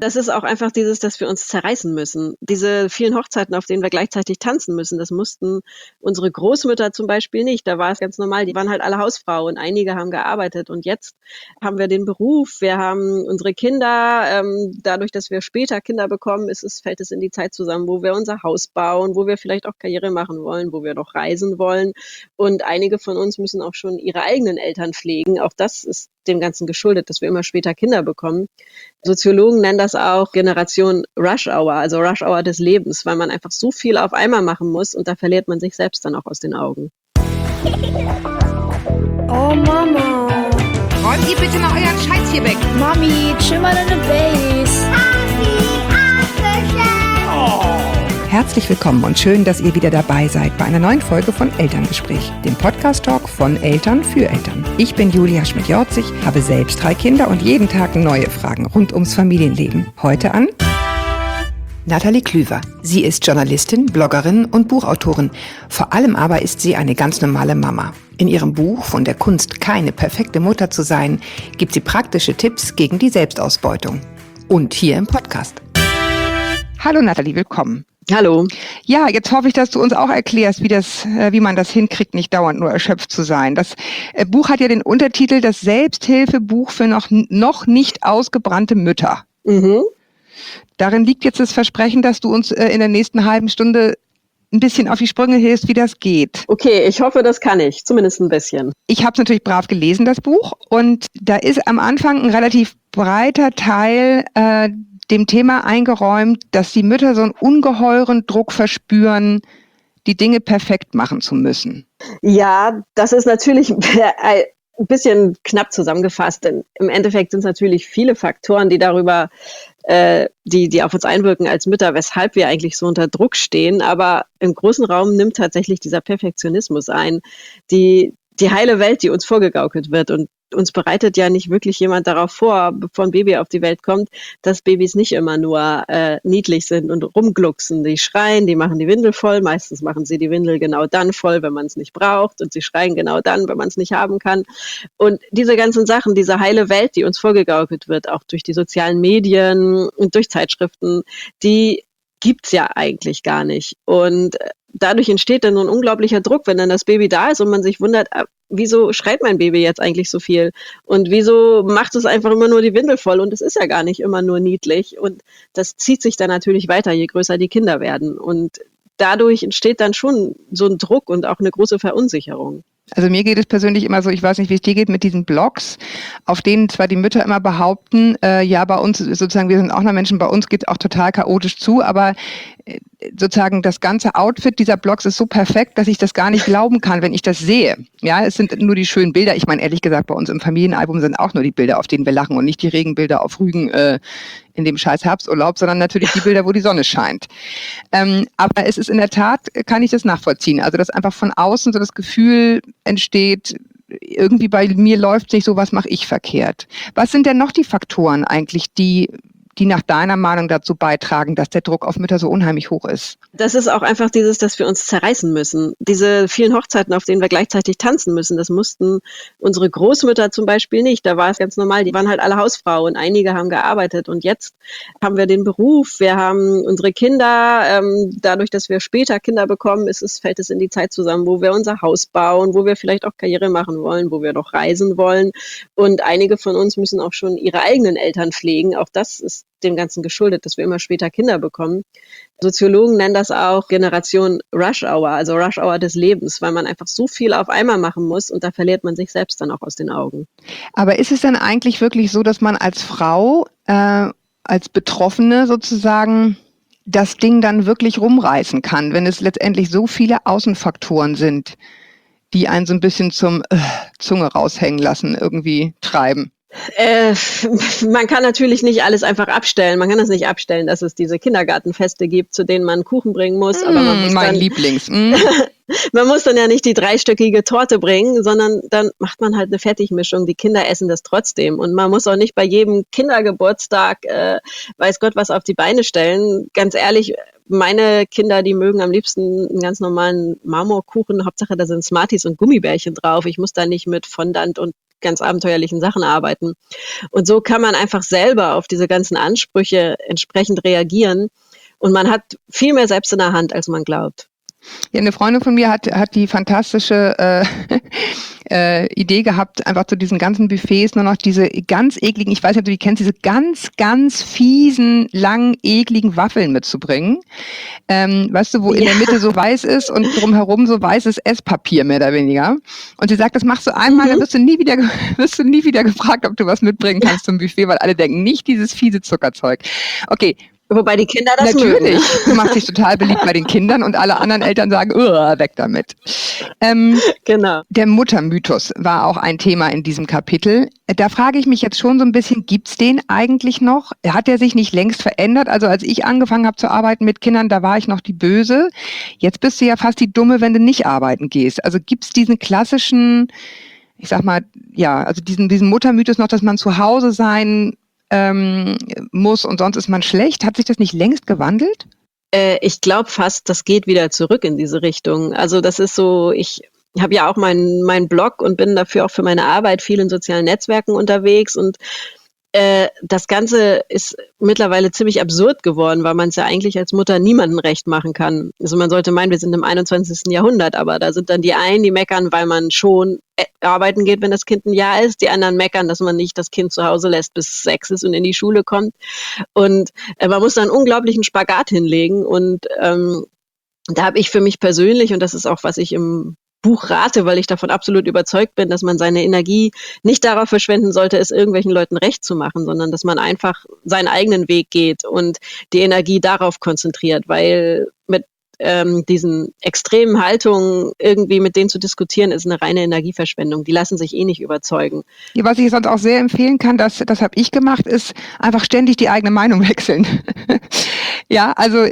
Das ist auch einfach dieses, dass wir uns zerreißen müssen. Diese vielen Hochzeiten, auf denen wir gleichzeitig tanzen müssen, das mussten unsere Großmütter zum Beispiel nicht. Da war es ganz normal. Die waren halt alle Hausfrauen. Einige haben gearbeitet. Und jetzt haben wir den Beruf. Wir haben unsere Kinder. Dadurch, dass wir später Kinder bekommen, fällt es in die Zeit zusammen, wo wir unser Haus bauen, wo wir vielleicht auch Karriere machen wollen, wo wir noch reisen wollen. Und einige von uns müssen auch schon ihre eigenen Eltern pflegen. Auch das ist dem Ganzen geschuldet, dass wir immer später Kinder bekommen. Soziologen nennen das auch Generation Rush Hour, also Rush Hour des Lebens, weil man einfach so viel auf einmal machen muss und da verliert man sich selbst dann auch aus den Augen. Oh Mama. Räumt ihr bitte mal euren Scheiß hier weg. Mami, chill mal deine Base. Herzlich willkommen und schön, dass ihr wieder dabei seid bei einer neuen Folge von Elterngespräch, dem Podcast-Talk von Eltern für Eltern. Ich bin Julia Schmidt-Jorzig, habe selbst 3 Kinder und jeden Tag neue Fragen rund ums Familienleben. Heute an Nathalie Klüver. Sie ist Journalistin, Bloggerin und Buchautorin. Vor allem aber ist sie eine ganz normale Mama. In ihrem Buch Von der Kunst, keine perfekte Mutter zu sein, gibt sie praktische Tipps gegen die Selbstausbeutung. Und hier im Podcast. Hallo Nathalie, willkommen. Hallo. Ja, jetzt hoffe ich, dass du uns auch erklärst, wie man das hinkriegt, nicht dauernd nur erschöpft zu sein. Das Buch hat ja den Untertitel Das Selbsthilfebuch für noch nicht ausgebrannte Mütter. Mhm. Darin liegt jetzt das Versprechen, dass du uns in der nächsten halben Stunde ein bisschen auf die Sprünge hilfst, wie das geht. Okay, ich hoffe, das kann ich, zumindest ein bisschen. Ich habe es natürlich brav gelesen, das Buch, und da ist am Anfang ein relativ breiter Teil dem Thema eingeräumt, dass die Mütter so einen ungeheuren Druck verspüren, die Dinge perfekt machen zu müssen. Ja, das ist natürlich ein bisschen knapp zusammengefasst, denn im Endeffekt sind es natürlich viele Faktoren, die darüber, die auf uns einwirken als Mütter, weshalb wir eigentlich so unter Druck stehen. Aber im großen Raum nimmt tatsächlich dieser Perfektionismus ein, die heile Welt, die uns vorgegaukelt wird. Und uns bereitet ja nicht wirklich jemand darauf vor, bevor ein Baby auf die Welt kommt, dass Babys nicht immer nur niedlich sind und rumglucksen. Die schreien, die machen die Windel voll. Meistens machen sie die Windel genau dann voll, wenn man es nicht braucht. Und sie schreien genau dann, wenn man es nicht haben kann. Und diese ganzen Sachen, diese heile Welt, die uns vorgegaukelt wird, auch durch die sozialen Medien und durch Zeitschriften, die gibt's ja eigentlich gar nicht. Und dadurch entsteht dann so ein unglaublicher Druck, wenn dann das Baby da ist und man sich wundert, wieso schreit mein Baby jetzt eigentlich so viel? Und wieso macht es einfach immer nur die Windel voll? Und es ist ja gar nicht immer nur niedlich. Und das zieht sich dann natürlich weiter, je größer die Kinder werden. Und dadurch entsteht dann schon so ein Druck und auch eine große Verunsicherung. Also mir geht es persönlich immer so, ich weiß nicht, wie es dir geht, mit diesen Blogs, auf denen zwar die Mütter immer behaupten, ja, bei uns sozusagen, wir sind auch noch Menschen, bei uns geht es auch total chaotisch zu, aber sozusagen das ganze Outfit dieser Blogs ist so perfekt, dass ich das gar nicht glauben kann, wenn ich das sehe. Ja, es sind nur die schönen Bilder. Ich meine, ehrlich gesagt, bei uns im Familienalbum sind auch nur die Bilder, auf denen wir lachen und nicht die Regenbilder auf Rügen in dem scheiß Herbsturlaub, sondern natürlich die Bilder, wo die Sonne scheint. Aber es ist in der Tat, kann ich das nachvollziehen. Also, dass einfach von außen so das Gefühl entsteht, irgendwie bei mir läuft nicht so, was mache ich verkehrt? Was sind denn noch die Faktoren eigentlich, die nach deiner Meinung dazu beitragen, dass der Druck auf Mütter so unheimlich hoch ist? Das ist auch einfach dieses, dass wir uns zerreißen müssen. Diese vielen Hochzeiten, auf denen wir gleichzeitig tanzen müssen, das mussten unsere Großmütter zum Beispiel nicht. Da war es ganz normal. Die waren halt alle Hausfrauen. Einige haben gearbeitet. Und jetzt haben wir den Beruf. Wir haben unsere Kinder. Dadurch, dass wir später Kinder bekommen, fällt es in die Zeit zusammen, wo wir unser Haus bauen, wo wir vielleicht auch Karriere machen wollen, wo wir noch reisen wollen. Und einige von uns müssen auch schon ihre eigenen Eltern pflegen. Auch das ist dem Ganzen geschuldet, dass wir immer später Kinder bekommen. Soziologen nennen das auch Generation Rush Hour, also Rush Hour des Lebens, weil man einfach so viel auf einmal machen muss und da verliert man sich selbst dann auch aus den Augen. Aber ist es denn eigentlich wirklich so, dass man als Frau, als Betroffene sozusagen, das Ding dann wirklich rumreißen kann, wenn es letztendlich so viele Außenfaktoren sind, die einen so ein bisschen zum Zunge raushängen lassen, irgendwie treiben? Man kann natürlich nicht alles einfach abstellen. Man kann es nicht abstellen, dass es diese Kindergartenfeste gibt, zu denen man Kuchen bringen muss. Aber man muss mein Lieblings. Man muss dann ja nicht die 3-stöckige Torte bringen, sondern dann macht man halt eine Fertigmischung. Die Kinder essen das trotzdem. Und man muss auch nicht bei jedem Kindergeburtstag, weiß Gott, was auf die Beine stellen. Ganz ehrlich, meine Kinder, die mögen am liebsten einen ganz normalen Marmorkuchen. Hauptsache, da sind Smarties und Gummibärchen drauf. Ich muss da nicht mit Fondant und ganz abenteuerlichen Sachen arbeiten. Und so kann man einfach selber auf diese ganzen Ansprüche entsprechend reagieren. Und man hat viel mehr selbst in der Hand, als man glaubt. Ja, eine Freundin von mir hat die fantastische Idee gehabt, einfach zu diesen ganzen Buffets nur noch diese ganz ekligen, ich weiß nicht, ob du die kennst, diese ganz, ganz fiesen, langen, ekligen Waffeln mitzubringen. Weißt du, wo in der Mitte so weiß ist und drumherum so weißes Esspapier, mehr oder weniger. Und sie sagt, das machst du einmal, dann wirst du nie wieder gefragt, ob du was mitbringen kannst zum Buffet, weil alle denken, nicht dieses fiese Zuckerzeug. Okay. Wobei die Kinder das Natürlich, mögen. du machst dich total beliebt bei den Kindern und alle anderen Eltern sagen, weg damit. Genau. Der Muttermythos war auch ein Thema in diesem Kapitel. Da frage ich mich jetzt schon so ein bisschen, gibt's den eigentlich noch? Hat der sich nicht längst verändert? Also als ich angefangen habe zu arbeiten mit Kindern, da war ich noch die Böse. Jetzt bist du ja fast die Dumme, wenn du nicht arbeiten gehst. Also gibt's diesen klassischen, ich sag mal, ja, also diesen Muttermythos noch, dass man zu Hause sein muss und sonst ist man schlecht. Hat sich das nicht längst gewandelt? Ich glaube fast, das geht wieder zurück in diese Richtung. Also das ist so, ich habe ja auch meinen Blog und bin dafür auch für meine Arbeit viel in sozialen Netzwerken unterwegs und das Ganze ist mittlerweile ziemlich absurd geworden, weil man es ja eigentlich als Mutter niemandem recht machen kann. Also man sollte meinen, wir sind im 21. Jahrhundert, aber da sind dann die einen, die meckern, weil man schon arbeiten geht, wenn das Kind ein Jahr ist. Die anderen meckern, dass man nicht das Kind zu Hause lässt, bis es 6 ist und in die Schule kommt. Und man muss da einen unglaublichen Spagat hinlegen. Und da habe ich für mich persönlich, und das ist auch, was ich im Buch rate, weil ich davon absolut überzeugt bin, dass man seine Energie nicht darauf verschwenden sollte, es irgendwelchen Leuten recht zu machen, sondern dass man einfach seinen eigenen Weg geht und die Energie darauf konzentriert, weil mit diesen extremen Haltungen irgendwie mit denen zu diskutieren, ist eine reine Energieverschwendung. Die lassen sich eh nicht überzeugen. Ja, was ich sonst auch sehr empfehlen kann, das habe ich gemacht, ist einfach ständig die eigene Meinung wechseln. Ja, also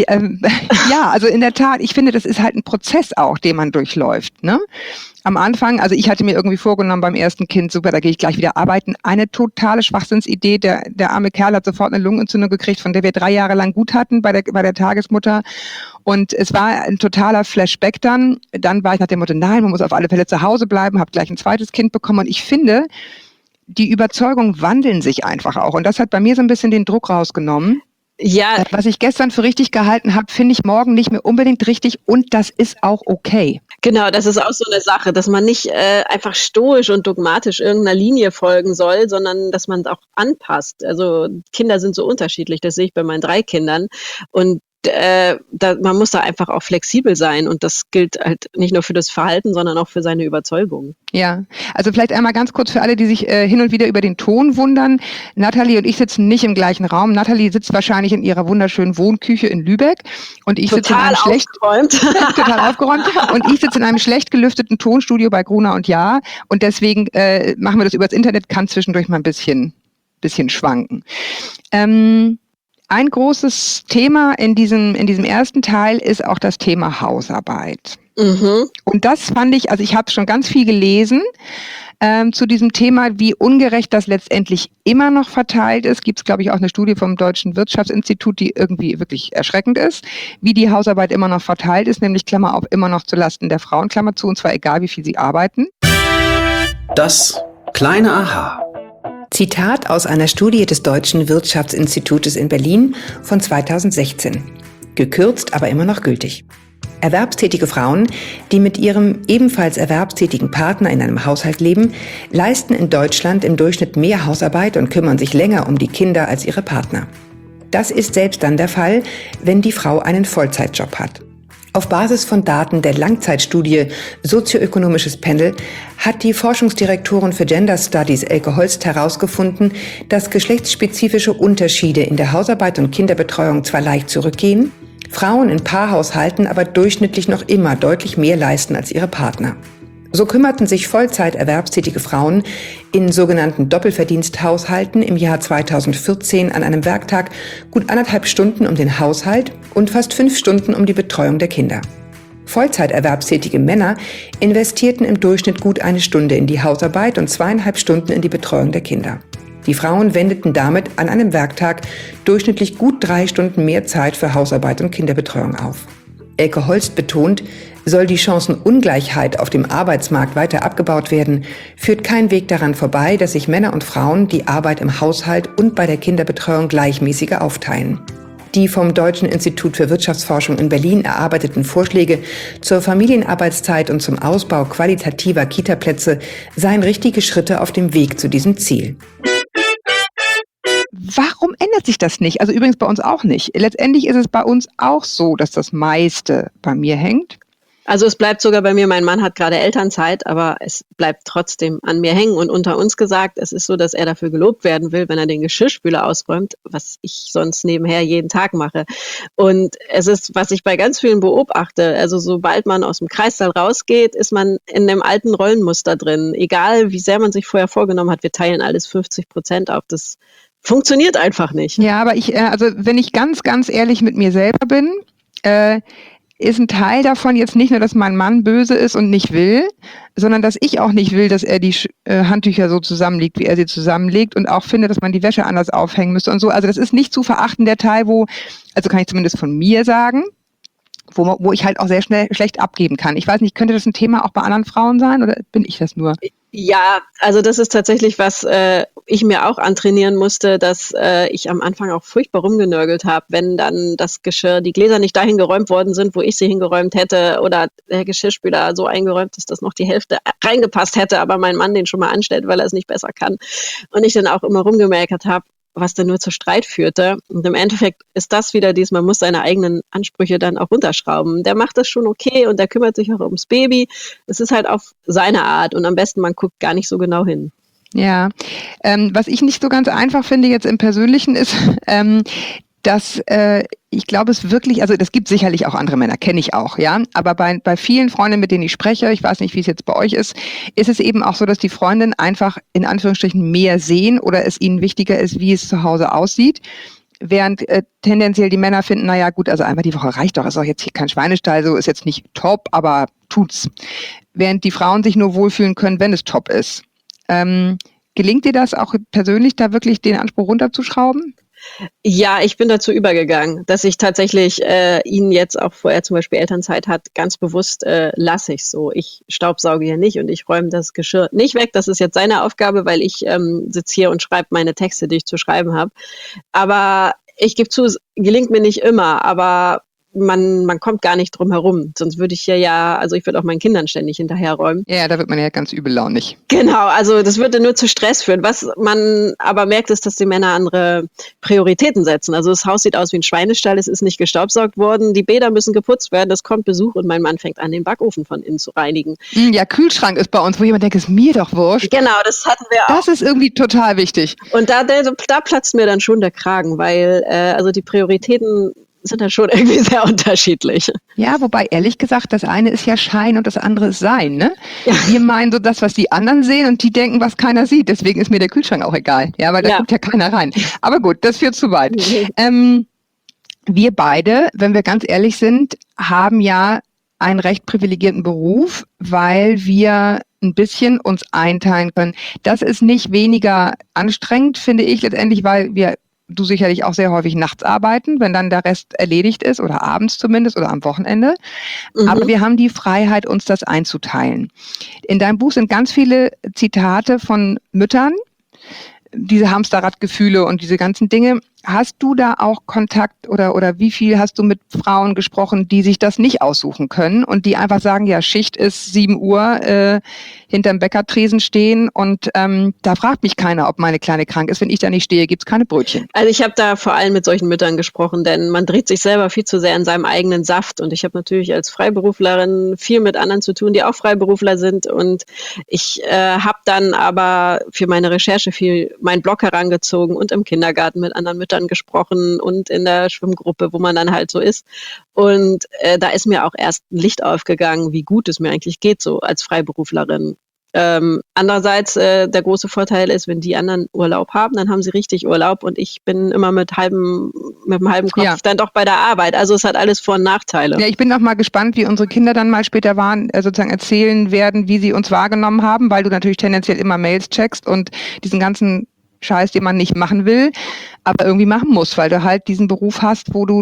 also in der Tat, ich finde, das ist halt ein Prozess auch, den man durchläuft, ne? Am Anfang, also ich hatte mir irgendwie vorgenommen beim ersten Kind, super, da gehe ich gleich wieder arbeiten. Eine totale Schwachsinnsidee. Der arme Kerl hat sofort eine Lungenentzündung gekriegt, von der wir 3 Jahre lang gut hatten bei der Tagesmutter. Und es war ein totaler Flashback dann. Dann war ich nach dem Motto, nein, man muss auf alle Fälle zu Hause bleiben, habe gleich ein zweites Kind bekommen. Und ich finde, die Überzeugungen wandeln sich einfach auch. Und das hat bei mir so ein bisschen den Druck rausgenommen. Ja. Was ich gestern für richtig gehalten habe, finde ich morgen nicht mehr unbedingt richtig und das ist auch okay. Genau, das ist auch so eine Sache, dass man nicht einfach stoisch und dogmatisch irgendeiner Linie folgen soll, sondern dass man es auch anpasst. Also Kinder sind so unterschiedlich, das sehe ich bei meinen 3 Kindern und man muss da einfach auch flexibel sein und das gilt halt nicht nur für das Verhalten, sondern auch für seine Überzeugung. Ja, also vielleicht einmal ganz kurz für alle, die sich hin und wieder über den Ton wundern. Nathalie und ich sitzen nicht im gleichen Raum. Nathalie sitzt wahrscheinlich in ihrer wunderschönen Wohnküche in Lübeck und ich sitze in einem total aufgeräumt und ich sitze in einem schlecht gelüfteten Tonstudio bei Gruner und Jahr und deswegen machen wir das übers Internet, kann zwischendurch mal ein bisschen schwanken. Ein großes Thema in diesem ersten Teil ist auch das Thema Hausarbeit. Mhm. Und das fand ich, also ich habe schon ganz viel gelesen zu diesem Thema, wie ungerecht das letztendlich immer noch verteilt ist. Gibt es, glaube ich, auch eine Studie vom Deutschen Wirtschaftsinstitut, die irgendwie wirklich erschreckend ist, wie die Hausarbeit immer noch verteilt ist, nämlich Klammer auf immer noch zulasten der Frauen, Klammer zu, und zwar egal, wie viel sie arbeiten. Das kleine Aha. Zitat aus einer Studie des Deutschen Wirtschaftsinstitutes in Berlin von 2016. Gekürzt, aber immer noch gültig. Erwerbstätige Frauen, die mit ihrem ebenfalls erwerbstätigen Partner in einem Haushalt leben, leisten in Deutschland im Durchschnitt mehr Hausarbeit und kümmern sich länger um die Kinder als ihre Partner. Das ist selbst dann der Fall, wenn die Frau einen Vollzeitjob hat. Auf Basis von Daten der Langzeitstudie Sozioökonomisches Panel hat die Forschungsdirektorin für Gender Studies Elke Holst herausgefunden, dass geschlechtsspezifische Unterschiede in der Hausarbeit und Kinderbetreuung zwar leicht zurückgehen, Frauen in Paarhaushalten aber durchschnittlich noch immer deutlich mehr leisten als ihre Partner. So kümmerten sich Vollzeiterwerbstätige Frauen in sogenannten Doppelverdiensthaushalten im Jahr 2014 an einem Werktag gut 1,5 Stunden um den Haushalt und fast 5 Stunden um die Betreuung der Kinder. Vollzeiterwerbstätige Männer investierten im Durchschnitt gut 1 Stunde in die Hausarbeit und 2,5 Stunden in die Betreuung der Kinder. Die Frauen wendeten damit an einem Werktag durchschnittlich gut 3 Stunden mehr Zeit für Hausarbeit und Kinderbetreuung auf. Elke Holst betont, soll die Chancenungleichheit auf dem Arbeitsmarkt weiter abgebaut werden, führt kein Weg daran vorbei, dass sich Männer und Frauen die Arbeit im Haushalt und bei der Kinderbetreuung gleichmäßiger aufteilen. Die vom Deutschen Institut für Wirtschaftsforschung in Berlin erarbeiteten Vorschläge zur Familienarbeitszeit und zum Ausbau qualitativer Kita-Plätze seien richtige Schritte auf dem Weg zu diesem Ziel. Warum ändert sich das nicht? Also übrigens bei uns auch nicht. Letztendlich ist es bei uns auch so, dass das meiste bei mir hängt. Also es bleibt sogar bei mir, mein Mann hat gerade Elternzeit, aber es bleibt trotzdem an mir hängen. Und unter uns gesagt, es ist so, dass er dafür gelobt werden will, wenn er den Geschirrspüler ausräumt, was ich sonst nebenher jeden Tag mache. Und es ist, was ich bei ganz vielen beobachte, also sobald man aus dem Kreissaal rausgeht, ist man in dem alten Rollenmuster drin. Egal, wie sehr man sich vorher vorgenommen hat, wir teilen alles 50% auf. Das funktioniert einfach nicht. Ja, aber also wenn ich ganz, ganz ehrlich mit mir selber bin, ist ein Teil davon jetzt nicht nur, dass mein Mann böse ist und nicht will, sondern dass ich auch nicht will, dass er die Handtücher so zusammenlegt, wie er sie zusammenlegt und auch finde, dass man die Wäsche anders aufhängen müsste und so. Also das ist nicht zu verachten, der Teil, also kann ich zumindest von mir sagen, wo ich halt auch sehr schlecht abgeben kann. Ich weiß nicht, könnte das ein Thema auch bei anderen Frauen sein oder bin ich das nur? Ja, also das ist tatsächlich, was ich mir auch antrainieren musste, dass ich am Anfang auch furchtbar rumgenörgelt habe, wenn dann das Geschirr, die Gläser nicht dahin geräumt worden sind, wo ich sie hingeräumt hätte oder der Geschirrspüler so eingeräumt ist, dass noch die Hälfte reingepasst hätte, aber mein Mann den schon mal anstellt, weil er es nicht besser kann. Und ich dann auch immer rumgemeckert habe, was dann nur zu Streit führte. Und im Endeffekt ist das wieder man muss seine eigenen Ansprüche dann auch runterschrauben. Der macht das schon okay und der kümmert sich auch ums Baby. Es ist halt auf seine Art und am besten, man guckt gar nicht so genau hin. Ja, was ich nicht so ganz einfach finde jetzt im Persönlichen ist, dass ich glaube es wirklich, also das gibt sicherlich auch andere Männer, kenne ich auch, ja, aber bei vielen Freundinnen, mit denen ich spreche, ich weiß nicht, wie es jetzt bei euch ist es eben auch so, dass die Freundinnen einfach in Anführungsstrichen mehr sehen oder es ihnen wichtiger ist, wie es zu Hause aussieht. Während tendenziell die Männer finden, naja gut, also einmal die Woche reicht doch, ist auch jetzt hier kein Schweinestall, so ist jetzt nicht top, aber tut's. Während die Frauen sich nur wohlfühlen können, wenn es top ist. Gelingt dir das auch persönlich, da wirklich den Anspruch runterzuschrauben? Ja, ich bin dazu übergegangen, dass ich tatsächlich ihn jetzt auch vorher zum Beispiel Elternzeit hat, ganz bewusst lasse ich so. Ich staubsauge hier nicht und ich räume das Geschirr nicht weg. Das ist jetzt seine Aufgabe, weil ich sitze hier und schreibe meine Texte, die ich zu schreiben habe. Aber ich gebe zu, es gelingt mir nicht immer, aber man kommt gar nicht drum herum. Sonst würde ich hier ich würde auch meinen Kindern ständig hinterherräumen. Ja, da wird man ja ganz übellaunig. Genau, also das würde nur zu Stress führen. Was man aber merkt, ist, dass die Männer andere Prioritäten setzen. Also das Haus sieht aus wie ein Schweinestall, es ist nicht gestaubsaugt worden, die Bäder müssen geputzt werden, es kommt Besuch und mein Mann fängt an, den Backofen von innen zu reinigen. Ja, Kühlschrank ist bei uns, wo jemand denkt, ist mir doch wurscht. Genau, das hatten wir auch. Das ist irgendwie total wichtig. Und da platzt mir dann schon der Kragen, weil also die Prioritäten sind dann schon irgendwie sehr unterschiedlich. Ja, wobei ehrlich gesagt, das eine ist ja Schein und das andere ist Sein, ne? Ja. Wir meinen so das, was die anderen sehen und die denken, was keiner sieht. Deswegen ist mir der Kühlschrank auch egal. Ja, weil da guckt ja keiner rein. Aber gut, das führt zu weit. Wir beide, wenn wir ganz ehrlich sind, haben ja einen recht privilegierten Beruf, weil wir ein bisschen uns einteilen können. Das ist nicht weniger anstrengend, finde ich letztendlich, weil du sicherlich auch sehr häufig nachts arbeiten, wenn dann der Rest erledigt ist oder abends zumindest oder am Wochenende. Mhm. Aber wir haben die Freiheit, uns das einzuteilen. In deinem Buch sind ganz viele Zitate von Müttern, diese Hamsterradgefühle und diese ganzen Dinge. Hast du da auch Kontakt oder wie viel hast du mit Frauen gesprochen, die sich das nicht aussuchen können und die einfach sagen, ja, Schicht ist 7 Uhr, hinterm Bäckertresen stehen und da fragt mich keiner, ob meine Kleine krank ist. Wenn ich da nicht stehe, gibt's keine Brötchen. Also ich habe da vor allem mit solchen Müttern gesprochen, denn man dreht sich selber viel zu sehr in seinem eigenen Saft und ich habe natürlich als Freiberuflerin viel mit anderen zu tun, die auch Freiberufler sind und ich habe dann aber für meine Recherche viel meinen Blog herangezogen und im Kindergarten mit anderen Müttern gesprochen und in der Schwimmgruppe, wo man dann halt so ist. Und da ist mir auch erst ein Licht aufgegangen, wie gut es mir eigentlich geht, so als Freiberuflerin. Andererseits, der große Vorteil ist, wenn die anderen Urlaub haben, dann haben sie richtig Urlaub und ich bin immer mit einem halben Kopf dann doch bei der Arbeit. Also es hat alles Vor- und Nachteile. Ja, ich bin auch mal gespannt, wie unsere Kinder dann mal später sozusagen erzählen werden, wie sie uns wahrgenommen haben, weil du natürlich tendenziell immer Mails checkst und diesen ganzen Scheiß, den man nicht machen will, aber irgendwie machen muss, weil du halt diesen Beruf hast, wo du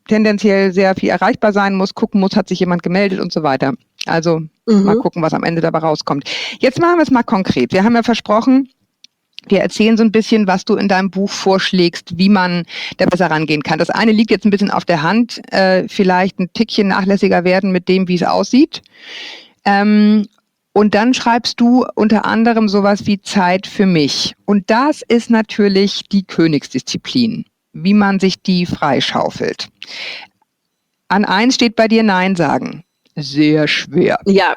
tendenziell sehr viel erreichbar sein muss, gucken muss, hat sich jemand gemeldet und so weiter. Also mal gucken, was am Ende dabei rauskommt. Jetzt machen wir es mal konkret. Wir haben ja versprochen, wir erzählen so ein bisschen, was du in deinem Buch vorschlägst, wie man da besser rangehen kann. Das eine liegt jetzt ein bisschen auf der Hand, vielleicht ein Tickchen nachlässiger werden mit dem, wie es aussieht. Und dann schreibst du unter anderem sowas wie Zeit für mich. Und das ist natürlich die Königsdisziplin, wie man sich die freischaufelt. An eins steht bei dir Nein sagen. Sehr schwer. Ja,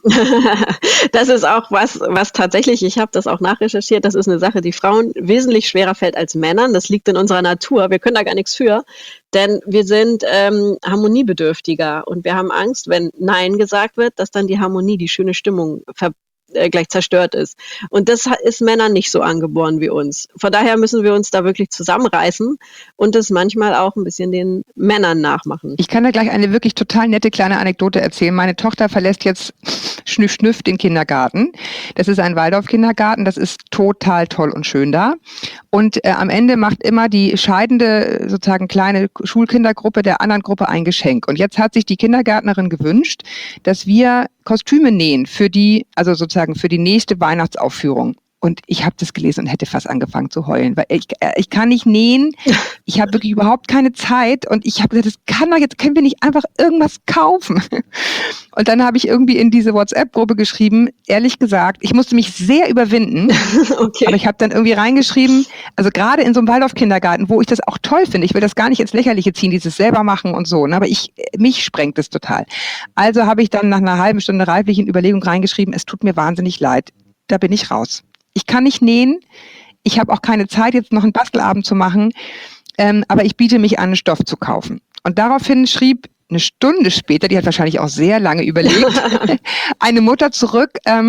das ist auch was tatsächlich, ich habe das auch nachrecherchiert, das ist eine Sache, die Frauen wesentlich schwerer fällt als Männern. Das liegt in unserer Natur. Wir können da gar nichts für, denn wir sind harmoniebedürftiger und wir haben Angst, wenn Nein gesagt wird, dass dann die Harmonie, die schöne Stimmung gleich zerstört ist. Und das ist Männern nicht so angeboren wie uns. Von daher müssen wir uns da wirklich zusammenreißen und es manchmal auch ein bisschen den Männern nachmachen. Ich kann da gleich eine wirklich total nette kleine Anekdote erzählen. Meine Tochter verlässt jetzt Schnüff den Kindergarten. Das ist ein Waldorf-Kindergarten. Das ist total toll und schön da. Und am Ende macht immer die scheidende, sozusagen kleine Schulkindergruppe der anderen Gruppe ein Geschenk. Und jetzt hat sich die Kindergärtnerin gewünscht, dass wir Kostüme nähen für die, also sozusagen für die nächste Weihnachtsaufführung. Und ich habe das gelesen und hätte fast angefangen zu heulen, weil ich kann nicht nähen, ich habe wirklich überhaupt keine Zeit und ich habe gesagt, können wir nicht einfach irgendwas kaufen? Und dann habe ich irgendwie in diese WhatsApp-Gruppe geschrieben, ehrlich gesagt, ich musste mich sehr überwinden, okay. Aber ich habe dann irgendwie reingeschrieben, also gerade in so einem Waldorf-Kindergarten, wo ich das auch toll finde, ich will das gar nicht ins Lächerliche ziehen, dieses selber machen und so, aber mich sprengt das total. Also habe ich dann nach einer halben Stunde reiflichen Überlegung reingeschrieben, es tut mir wahnsinnig leid, da bin ich raus. Ich kann nicht nähen, ich habe auch keine Zeit, jetzt noch einen Bastelabend zu machen, aber ich biete mich an, einen Stoff zu kaufen. Und daraufhin schrieb eine Stunde später, die hat wahrscheinlich auch sehr lange überlegt, eine Mutter zurück,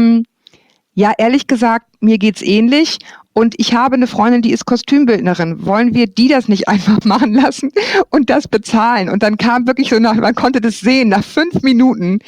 ja, ehrlich gesagt, mir geht's ähnlich und ich habe eine Freundin, die ist Kostümbildnerin. Wollen wir die das nicht einfach machen lassen und das bezahlen? Und dann kam wirklich so man konnte das sehen, nach 5 Minuten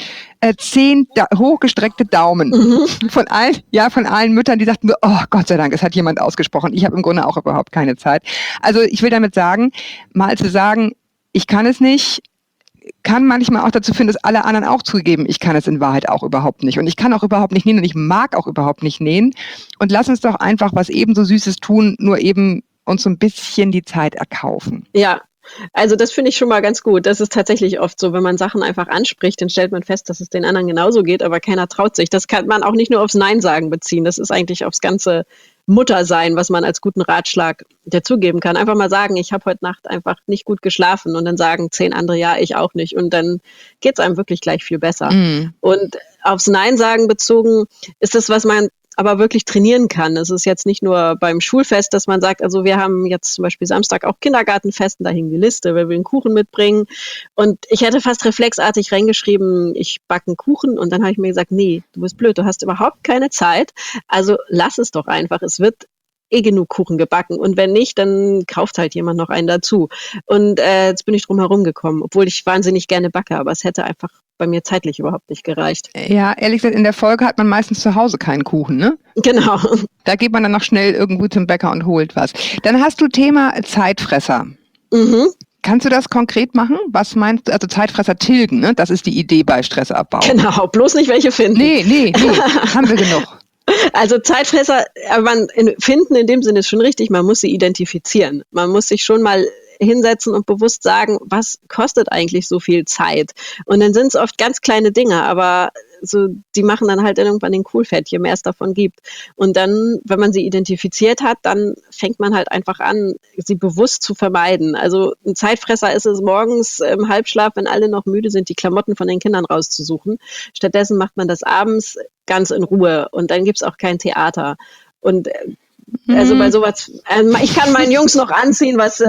10 hochgestreckte Daumen von allen Müttern, die sagten, oh Gott sei Dank, es hat jemand ausgesprochen. Ich habe im Grunde auch überhaupt keine Zeit. Also ich will damit sagen, mal zu sagen, ich kann es nicht, kann manchmal auch dazu führen, dass alle anderen auch zugeben, ich kann es in Wahrheit auch überhaupt nicht. Und ich kann auch überhaupt nicht nähen und ich mag auch überhaupt nicht nähen. Und lass uns doch einfach was ebenso Süßes tun, nur eben uns so ein bisschen die Zeit erkaufen. Ja, also das finde ich schon mal ganz gut. Das ist tatsächlich oft so, wenn man Sachen einfach anspricht, dann stellt man fest, dass es den anderen genauso geht, aber keiner traut sich. Das kann man auch nicht nur aufs Nein sagen beziehen. Das ist eigentlich aufs ganze Muttersein, was man als guten Ratschlag dazugeben kann. Einfach mal sagen, ich habe heute Nacht einfach nicht gut geschlafen und dann sagen 10 andere, ja, ich auch nicht. Und dann geht es einem wirklich gleich viel besser. Und aufs Nein sagen bezogen ist das, was man aber wirklich trainieren kann. Es ist jetzt nicht nur beim Schulfest, dass man sagt, also wir haben jetzt zum Beispiel Samstag auch Kindergartenfest, und da hing die Liste, wer will einen Kuchen mitbringen. Und ich hätte fast reflexartig reingeschrieben, ich backe einen Kuchen und dann habe ich mir gesagt, nee, du bist blöd, du hast überhaupt keine Zeit, also lass es doch einfach, es wird genug Kuchen gebacken und wenn nicht, dann kauft halt jemand noch einen dazu. Und jetzt bin ich drum herum gekommen, obwohl ich wahnsinnig gerne backe, aber es hätte einfach bei mir zeitlich überhaupt nicht gereicht. Ja, ehrlich gesagt, in der Folge hat man meistens zu Hause keinen Kuchen, ne? Genau. Da geht man dann noch schnell irgendwo zum Bäcker und holt was. Dann hast du Thema Zeitfresser. Kannst du das konkret machen? Was meinst du? Also Zeitfresser tilgen, ne? Das ist die Idee bei Stressabbau. Genau, bloß nicht welche finden. Nee, haben wir genug. Also Zeitfresser, finden in dem Sinne ist schon richtig, man muss sie identifizieren. Man muss sich schon mal hinsetzen und bewusst sagen, was kostet eigentlich so viel Zeit? Und dann sind es oft ganz kleine Dinge, aber so, die machen dann halt irgendwann den Coolfett, je mehr es davon gibt. Und dann, wenn man sie identifiziert hat, dann fängt man halt einfach an, sie bewusst zu vermeiden. Also ein Zeitfresser ist es morgens im Halbschlaf, wenn alle noch müde sind, die Klamotten von den Kindern rauszusuchen. Stattdessen macht man das abends ganz in Ruhe und dann gibt's auch kein Theater. Und also bei sowas, ich kann meinen Jungs noch anziehen, was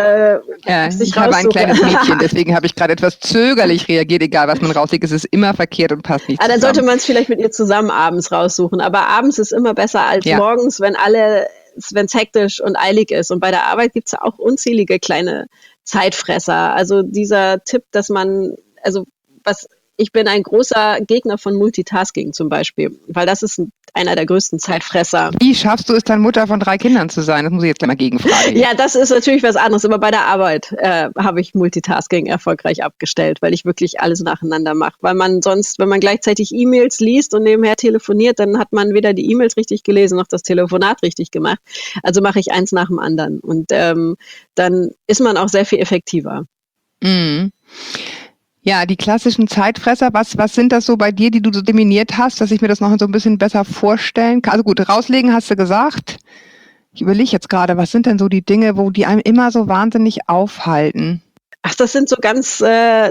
ich habe ein kleines Mädchen, deswegen habe ich gerade etwas zögerlich reagiert, egal was man rauslegt, es ist immer verkehrt und passt nicht zusammen. Dann sollte man es vielleicht mit ihr zusammen abends raussuchen, aber abends ist immer besser als morgens, wenn es hektisch und eilig ist. Und bei der Arbeit gibt es ja auch unzählige kleine Zeitfresser. Also dieser Tipp, dass man, also was ich bin ein großer Gegner von Multitasking zum Beispiel, weil das ist einer der größten Zeitfresser. Wie schaffst du es dann, Mutter von 3 Kindern zu sein? Das muss ich jetzt gleich mal gegenfragen. Ja, das ist natürlich was anderes, aber bei der Arbeit habe ich Multitasking erfolgreich abgestellt, weil ich wirklich alles nacheinander mache. Weil man sonst, wenn man gleichzeitig E-Mails liest und nebenher telefoniert, dann hat man weder die E-Mails richtig gelesen noch das Telefonat richtig gemacht. Also mache ich eins nach dem anderen und dann ist man auch sehr viel effektiver. Mhm. Ja, die klassischen Zeitfresser, was sind das so bei dir, die du so definiert hast, dass ich mir das noch so ein bisschen besser vorstellen kann? Also gut, rauslegen hast du gesagt. Ich überlege jetzt gerade, was sind denn so die Dinge, wo die einem immer so wahnsinnig aufhalten? Ach, das sind so ganz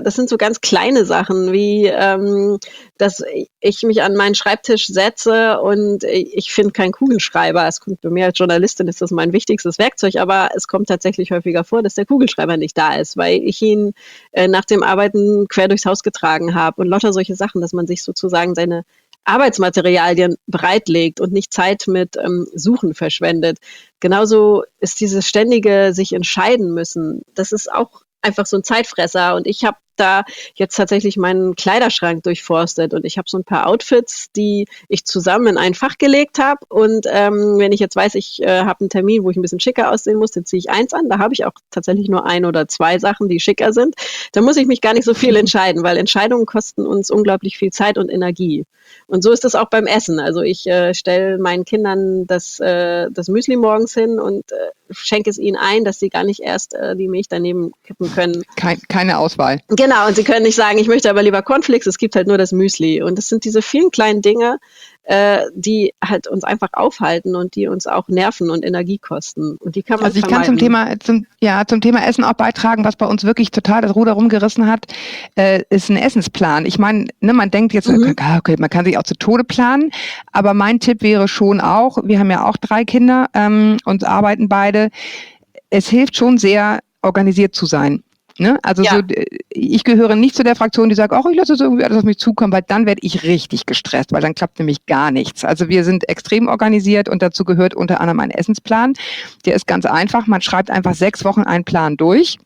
kleine Sachen, wie dass ich mich an meinen Schreibtisch setze und ich finde keinen Kugelschreiber. Es kommt bei mir als Journalistin, ist das mein wichtigstes Werkzeug, aber es kommt tatsächlich häufiger vor, dass der Kugelschreiber nicht da ist, weil ich ihn nach dem Arbeiten quer durchs Haus getragen habe und lauter solche Sachen, dass man sich sozusagen seine Arbeitsmaterialien bereitlegt und nicht Zeit mit Suchen verschwendet. Genauso ist dieses ständige sich entscheiden müssen, das ist auch einfach so ein Zeitfresser und ich habe da jetzt tatsächlich meinen Kleiderschrank durchforstet und ich habe so ein paar Outfits, die ich zusammen in ein Fach gelegt habe und wenn ich jetzt weiß, ich habe einen Termin, wo ich ein bisschen schicker aussehen muss, dann ziehe ich eins an, da habe ich auch tatsächlich nur 1 oder 2 Sachen, die schicker sind, da muss ich mich gar nicht so viel entscheiden, weil Entscheidungen kosten uns unglaublich viel Zeit und Energie und so ist es auch beim Essen, also ich stelle meinen Kindern das Müsli morgens hin und schenke es ihnen ein, dass sie gar nicht erst die Milch daneben kippen können. Keine Auswahl. Genau, und sie können nicht sagen, ich möchte aber lieber Cornflakes, es gibt halt nur das Müsli. Und das sind diese vielen kleinen Dinge, die halt uns einfach aufhalten und die uns auch nerven und Energie kosten. Und die kann man Also ich vermeiden. kann zum Thema Essen auch beitragen, was bei uns wirklich total das Ruder rumgerissen hat, ist ein Essensplan. Ich meine, man denkt jetzt, okay, man kann sich auch zu Tode planen, aber mein Tipp wäre schon auch, wir haben ja auch 3 Kinder und arbeiten beide, es hilft schon sehr, organisiert zu sein. Ne? Also Ja. Ich gehöre nicht zu der Fraktion, die sagt, ach, ich lasse es irgendwie alles auf mich zukommen, weil dann werde ich richtig gestresst, weil dann klappt nämlich gar nichts. Also wir sind extrem organisiert und dazu gehört unter anderem ein Essensplan. Der ist ganz einfach, man schreibt einfach 6 Wochen einen Plan durch.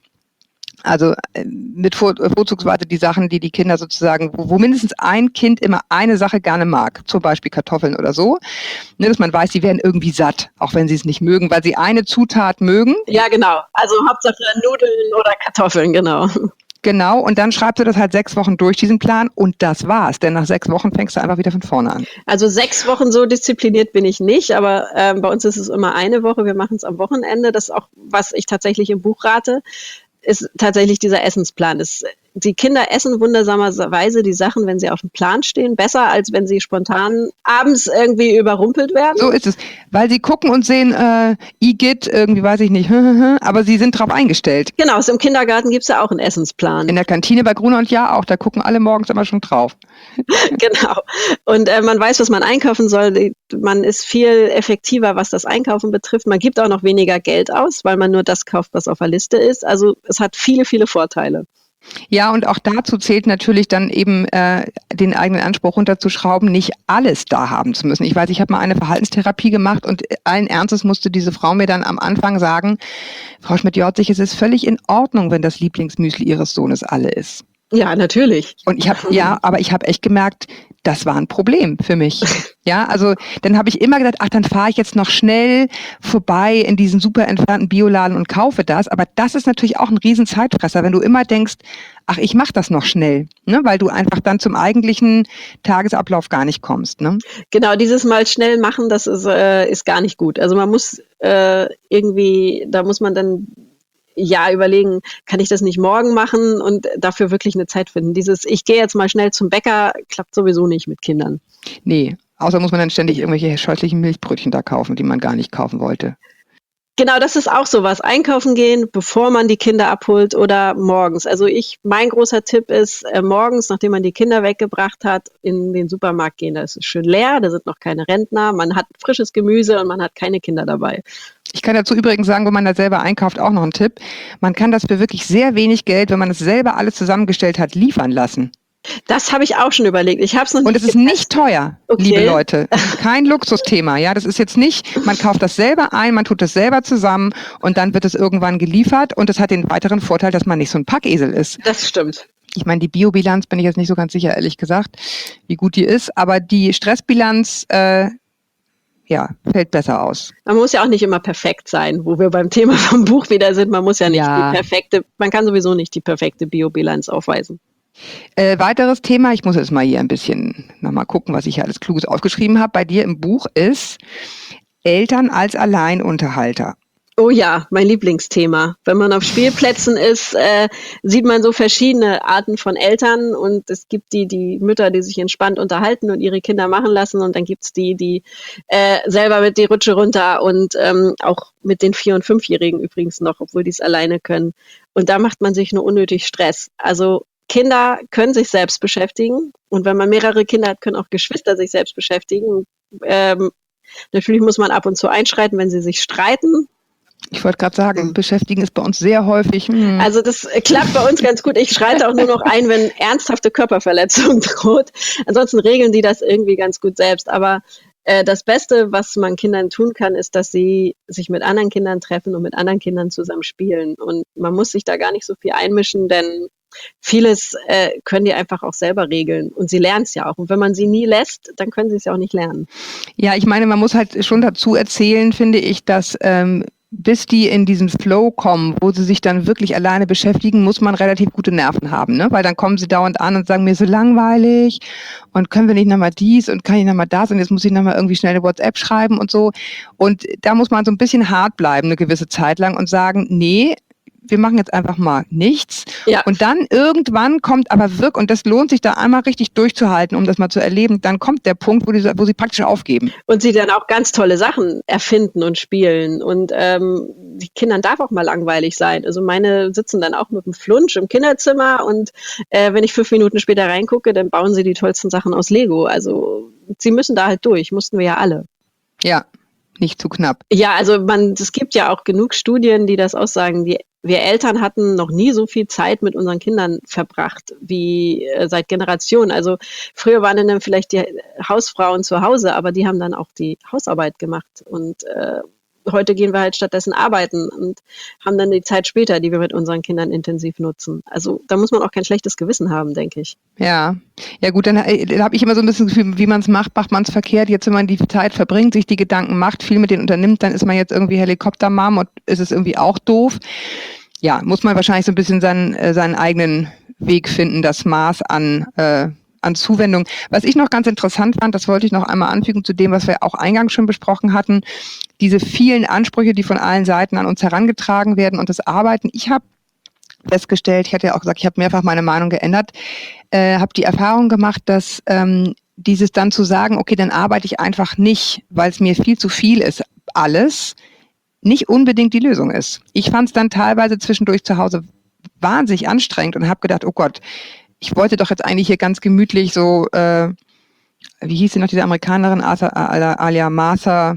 Also mit vorzugsweise die Sachen, die die Kinder sozusagen, wo mindestens ein Kind immer eine Sache gerne mag, zum Beispiel Kartoffeln oder so, ne, dass man weiß, sie werden irgendwie satt, auch wenn sie es nicht mögen, weil sie eine Zutat mögen. Ja, genau. Also Hauptsache Nudeln oder Kartoffeln, genau. Genau, und dann schreibst du das halt 6 Wochen durch, diesen Plan, und das war's. Denn nach 6 Wochen fängst du einfach wieder von vorne an. Also 6 Wochen so diszipliniert bin ich nicht, aber bei uns ist es immer eine Woche. Wir machen es am Wochenende. Das ist auch, was ich tatsächlich im Buch rate, ist tatsächlich dieser Essensplan. Die Kinder essen wundersamerweise die Sachen, wenn sie auf dem Plan stehen, besser als wenn sie spontan abends irgendwie überrumpelt werden. So ist es. Weil sie gucken und sehen, Igitt, irgendwie weiß ich nicht, aber sie sind drauf eingestellt. Genau, im Kindergarten gibt es ja auch einen Essensplan. In der Kantine bei Gruner und Jahr auch, da gucken alle morgens immer schon drauf. Genau. Und man weiß, was man einkaufen soll. Man ist viel effektiver, was das Einkaufen betrifft. Man gibt auch noch weniger Geld aus, weil man nur das kauft, was auf der Liste ist. Also es hat viele, viele Vorteile. Ja, und auch dazu zählt natürlich dann eben den eigenen Anspruch runterzuschrauben, nicht alles da haben zu müssen. Ich weiß, ich habe mal eine Verhaltenstherapie gemacht und allen Ernstes musste diese Frau mir dann am Anfang sagen, Frau Schmidt-Jorzig, es ist völlig in Ordnung, wenn das Lieblingsmüsli Ihres Sohnes alle ist. Ja, natürlich. Und ich habe echt gemerkt, das war ein Problem für mich. Ja, also dann habe ich immer gedacht, ach, dann fahre ich jetzt noch schnell vorbei in diesen super entfernten Bioladen und kaufe das. Aber das ist natürlich auch ein riesen Zeitfresser, wenn du immer denkst, ach, ich mache das noch schnell, ne? Weil du einfach dann zum eigentlichen Tagesablauf gar nicht kommst. Ne? Genau, dieses Mal schnell machen, das ist gar nicht gut. Also man muss da muss man dann überlegen, kann ich das nicht morgen machen und dafür wirklich eine Zeit finden. Ich gehe jetzt mal schnell zum Bäcker, klappt sowieso nicht mit Kindern. Nee, außer muss man dann ständig irgendwelche scheußlichen Milchbrötchen da kaufen, die man gar nicht kaufen wollte. Genau, das ist auch sowas. Einkaufen gehen, bevor man die Kinder abholt oder morgens. Also mein großer Tipp ist, morgens, nachdem man die Kinder weggebracht hat, in den Supermarkt gehen. Da ist es schön leer, da sind noch keine Rentner, man hat frisches Gemüse und man hat keine Kinder dabei. Ich kann dazu übrigens sagen, wenn man da selber einkauft, auch noch ein Tipp. Man kann das für wirklich sehr wenig Geld, wenn man es selber alles zusammengestellt hat, liefern lassen. Das habe ich auch schon überlegt. Ich habe es noch nicht. Und es ist nicht teuer, okay. Liebe Leute. Kein Luxusthema. Ja, das ist jetzt nicht, man kauft das selber ein, man tut das selber zusammen und dann wird es irgendwann geliefert und es hat den weiteren Vorteil, dass man nicht so ein Packesel ist. Das stimmt. Ich meine, die Biobilanz bin ich jetzt nicht so ganz sicher, ehrlich gesagt, wie gut die ist, aber die Stressbilanz fällt besser aus. Man muss ja auch nicht immer perfekt sein, wo wir beim Thema vom Buch wieder sind. Man muss ja nicht man kann sowieso nicht die perfekte Biobilanz aufweisen. Weiteres Thema, ich muss jetzt mal hier ein bisschen nochmal gucken, was ich hier alles Kluges aufgeschrieben habe. Bei dir im Buch ist Eltern als Alleinunterhalter. Oh ja, mein Lieblingsthema. Wenn man auf Spielplätzen ist, sieht man so verschiedene Arten von Eltern und es gibt die Mütter, die sich entspannt unterhalten und ihre Kinder machen lassen und dann gibt's die selber mit die Rutsche runter und auch mit den 4- und 5-Jährigen übrigens noch, obwohl die es alleine können. Und da macht man sich nur unnötig Stress. Also Kinder können sich selbst beschäftigen und wenn man mehrere Kinder hat, können auch Geschwister sich selbst beschäftigen. Natürlich muss man ab und zu einschreiten, wenn sie sich streiten. Ich wollte gerade sagen, beschäftigen ist bei uns sehr häufig. Also das klappt bei uns ganz gut. Ich schreite auch nur noch ein, wenn ernsthafte Körperverletzung droht. Ansonsten regeln die das irgendwie ganz gut selbst. Aber das Beste, was man Kindern tun kann, ist, dass sie sich mit anderen Kindern treffen und mit anderen Kindern zusammen spielen. Und man muss sich da gar nicht so viel einmischen, denn vieles können die einfach auch selber regeln. Und sie lernen es ja auch. Und wenn man sie nie lässt, dann können sie es ja auch nicht lernen. Ja, ich meine, man muss halt schon dazu erzählen, finde ich, dass bis die in diesen Flow kommen, wo sie sich dann wirklich alleine beschäftigen, muss man relativ gute Nerven haben, ne? Weil dann kommen sie dauernd an und sagen, mir ist so langweilig und können wir nicht nochmal dies und kann ich nochmal das und jetzt muss ich nochmal irgendwie schnell eine WhatsApp schreiben und so. Und da muss man so ein bisschen hart bleiben, eine gewisse Zeit lang und sagen, nee, wir machen jetzt einfach mal nichts. Ja. Und dann irgendwann kommt aber wirklich, und das lohnt sich da einmal richtig durchzuhalten, um das mal zu erleben, dann kommt der Punkt, wo sie praktisch aufgeben. Und sie dann auch ganz tolle Sachen erfinden und spielen. Und die Kindern darf auch mal langweilig sein. Also meine sitzen dann auch mit dem Flunsch im Kinderzimmer und wenn ich 5 Minuten später reingucke, dann bauen sie die tollsten Sachen aus Lego. Also sie müssen da halt durch, mussten wir ja alle. Ja, nicht zu knapp. Ja, also es gibt ja auch genug Studien, die das aussagen. Wir Eltern hatten noch nie so viel Zeit mit unseren Kindern verbracht wie seit Generationen. Also früher waren dann vielleicht die Hausfrauen zu Hause, aber die haben dann auch die Hausarbeit gemacht. Und heute gehen wir halt stattdessen arbeiten und haben dann die Zeit später, die wir mit unseren Kindern intensiv nutzen. Also da muss man auch kein schlechtes Gewissen haben, denke ich. Ja gut, dann habe ich immer so ein bisschen das Gefühl, wie man es macht man es verkehrt. Jetzt, wenn man die Zeit verbringt, sich die Gedanken macht, viel mit denen unternimmt, dann ist man jetzt irgendwie Helikoptermom und ist es irgendwie auch doof. Ja, muss man wahrscheinlich so ein bisschen seinen eigenen Weg finden, das Maß an Zuwendung. Was ich noch ganz interessant fand, das wollte ich noch einmal anfügen zu dem, was wir auch eingangs schon besprochen hatten, diese vielen Ansprüche, die von allen Seiten an uns herangetragen werden und das Arbeiten. Ich habe festgestellt, ich hatte ja auch gesagt, ich habe mehrfach meine Meinung geändert, habe die Erfahrung gemacht, dass dieses dann zu sagen, okay, dann arbeite ich einfach nicht, weil es mir viel zu viel ist, alles, nicht unbedingt die Lösung ist. Ich fand es dann teilweise zwischendurch zu Hause wahnsinnig anstrengend und habe gedacht, oh Gott, ich wollte doch jetzt eigentlich hier ganz gemütlich so, wie hieß sie noch, diese Amerikanerin, Alia Martha,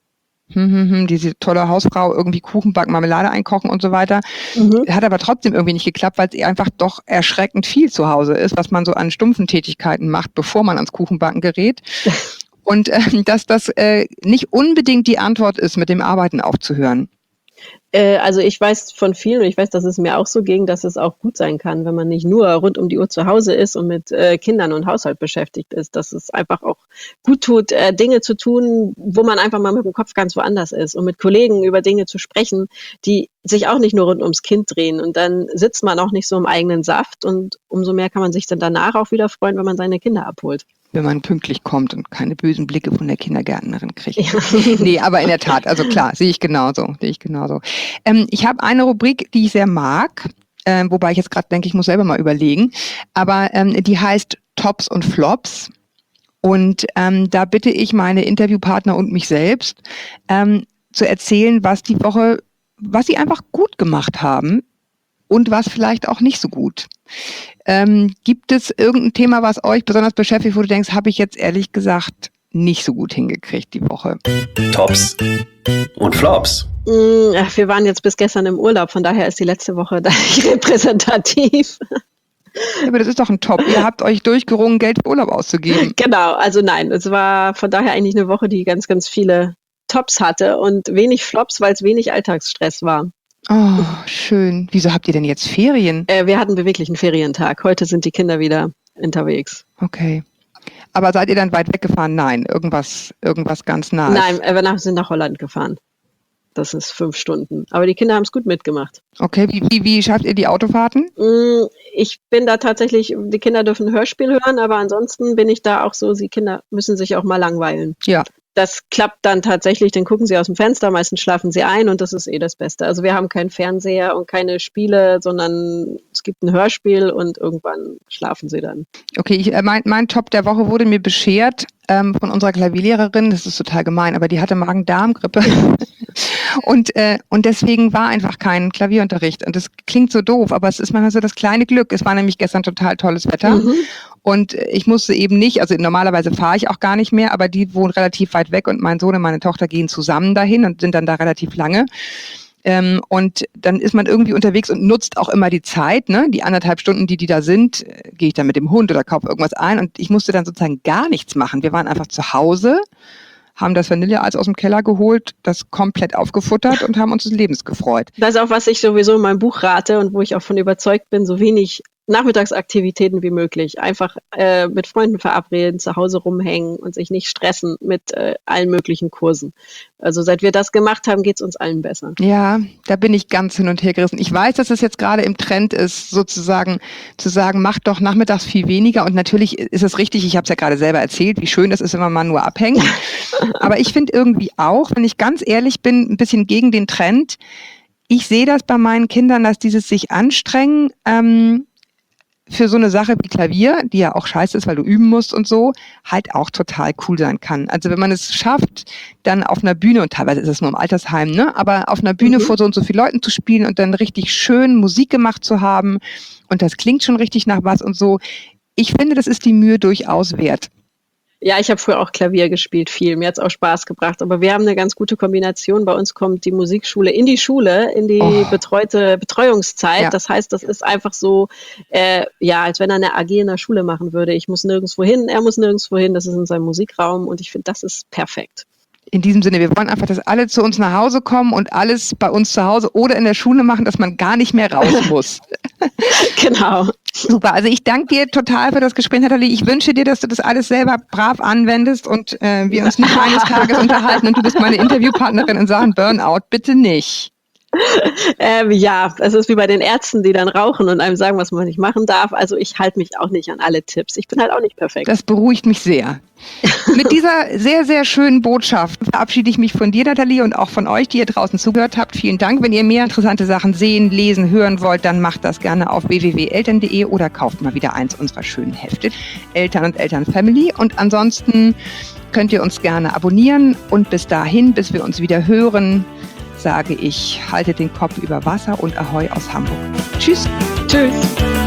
diese tolle Hausfrau, irgendwie Kuchen backen, Marmelade einkochen und so weiter. Hat aber trotzdem irgendwie nicht geklappt, weil es einfach doch erschreckend viel zu Hause ist, was man so an stumpfen Tätigkeiten macht, bevor man ans Kuchenbacken gerät. Und dass das nicht unbedingt die Antwort ist, mit dem Arbeiten aufzuhören. Also ich weiß von vielen und ich weiß, dass es mir auch so ging, dass es auch gut sein kann, wenn man nicht nur rund um die Uhr zu Hause ist und mit Kindern und Haushalt beschäftigt ist, dass es einfach auch gut tut, Dinge zu tun, wo man einfach mal mit dem Kopf ganz woanders ist und mit Kollegen über Dinge zu sprechen, die sich auch nicht nur rund ums Kind drehen und dann sitzt man auch nicht so im eigenen Saft und umso mehr kann man sich dann danach auch wieder freuen, wenn man seine Kinder abholt. Wenn man pünktlich kommt und keine bösen Blicke von der Kindergärtnerin kriegt. Ja. Nee, aber in der Tat, also klar, sehe ich genauso. Ich habe eine Rubrik, die ich sehr mag, wobei ich jetzt gerade denke, ich muss selber mal überlegen, aber die heißt Tops und Flops. Und da bitte ich meine Interviewpartner und mich selbst zu erzählen, was sie einfach gut gemacht haben und was vielleicht auch nicht so gut. Gibt es irgendein Thema, was euch besonders beschäftigt, wo du denkst, habe ich jetzt ehrlich gesagt nicht so gut hingekriegt die Woche? Tops und Flops. Wir waren jetzt bis gestern im Urlaub, von daher ist die letzte Woche da nicht repräsentativ. Aber das ist doch ein Top. Ihr habt euch durchgerungen, Geld für Urlaub auszugeben. Genau, also nein, es war von daher eigentlich eine Woche, die ganz, ganz viele Tops hatte und wenig Flops, weil es wenig Alltagsstress war. Oh, schön. Wieso habt ihr denn jetzt Ferien? Wir hatten wirklich einen Ferientag. Heute sind die Kinder wieder unterwegs. Okay. Aber seid ihr dann weit weggefahren? Nein, irgendwas ganz Nahes. Nein, wir sind nach Holland gefahren. Das ist 5 Stunden. Aber die Kinder haben es gut mitgemacht. Okay, wie schafft ihr die Autofahrten? Ich bin da tatsächlich, die Kinder dürfen ein Hörspiel hören, aber ansonsten bin ich da auch so, die Kinder müssen sich auch mal langweilen. Ja. Das klappt dann tatsächlich, dann gucken sie aus dem Fenster, meistens schlafen sie ein und das ist das Beste. Also wir haben keinen Fernseher und keine Spiele, sondern es gibt ein Hörspiel und irgendwann schlafen sie dann. Okay, mein Top der Woche wurde mir beschert von unserer Klavierlehrerin. Das ist total gemein, aber die hatte Magen-Darm-Grippe. Und deswegen war einfach kein Klavierunterricht. Und das klingt so doof, aber es ist manchmal so das kleine Glück. Es war nämlich gestern total tolles Wetter. Und ich musste eben nicht, also normalerweise fahre ich auch gar nicht mehr, aber die wohnen relativ weit weg und mein Sohn und meine Tochter gehen zusammen dahin und sind dann da relativ lange. Und dann ist man irgendwie unterwegs und nutzt auch immer die Zeit, ne? Die 1,5 Stunden, die da sind, gehe ich dann mit dem Hund oder kaufe irgendwas ein und ich musste dann sozusagen gar nichts machen. Wir waren einfach zu Hause, haben das Vanilleeis aus dem Keller geholt, das komplett aufgefuttert und haben uns des Lebens gefreut. Das ist auch, was ich sowieso in meinem Buch rate und wo ich auch von überzeugt bin, so wenig Nachmittagsaktivitäten wie möglich. Einfach mit Freunden verabreden, zu Hause rumhängen und sich nicht stressen mit allen möglichen Kursen. Also seit wir das gemacht haben, geht es uns allen besser. Ja, da bin ich ganz hin und her gerissen. Ich weiß, dass es jetzt gerade im Trend ist, sozusagen zu sagen, macht doch nachmittags viel weniger. Und natürlich ist es richtig, ich habe es ja gerade selber erzählt, wie schön das ist, wenn man mal nur abhängt. Aber ich finde irgendwie auch, wenn ich ganz ehrlich bin, ein bisschen gegen den Trend. Ich sehe das bei meinen Kindern, dass dieses sich anstrengen, für so eine Sache wie Klavier, die ja auch scheiße ist, weil du üben musst und so, halt auch total cool sein kann. Also wenn man es schafft, dann auf einer Bühne, und teilweise ist es nur im Altersheim, ne, aber auf einer Bühne vor so und so vielen Leuten zu spielen und dann richtig schön Musik gemacht zu haben und das klingt schon richtig nach was und so. Ich finde, das ist die Mühe durchaus wert. Ja, ich habe früher auch Klavier gespielt, viel. Mir hat's auch Spaß gebracht. Aber wir haben eine ganz gute Kombination. Bei uns kommt die Musikschule in die Schule, in die betreute Betreuungszeit. Ja. Das heißt, das ist einfach so, als wenn er eine AG in der Schule machen würde. Ich muss nirgendwo hin, er muss nirgendwo hin. Das ist in seinem Musikraum und ich finde, das ist perfekt. In diesem Sinne, wir wollen einfach, dass alle zu uns nach Hause kommen und alles bei uns zu Hause oder in der Schule machen, dass man gar nicht mehr raus muss. Genau. Super, also ich danke dir total für das Gespräch, Nathalie. Ich wünsche dir, dass du das alles selber brav anwendest und wir uns nicht eines Tages unterhalten und du bist meine Interviewpartnerin in Sachen Burnout. Bitte nicht. Ja, es ist wie bei den Ärzten, die dann rauchen und einem sagen, was man nicht machen darf. Also ich halte mich auch nicht an alle Tipps. Ich bin halt auch nicht perfekt. Das beruhigt mich sehr. Mit dieser sehr, sehr schönen Botschaft verabschiede ich mich von dir, Nathalie, und auch von euch, die ihr draußen zugehört habt. Vielen Dank. Wenn ihr mehr interessante Sachen sehen, lesen, hören wollt, dann macht das gerne auf www.eltern.de oder kauft mal wieder eins unserer schönen Hefte. Eltern und Elternfamily. Und ansonsten könnt ihr uns gerne abonnieren. Und bis dahin, bis wir uns wieder hören, sage ich, haltet den Kopf über Wasser und Ahoi aus Hamburg. Tschüss. Tschüss.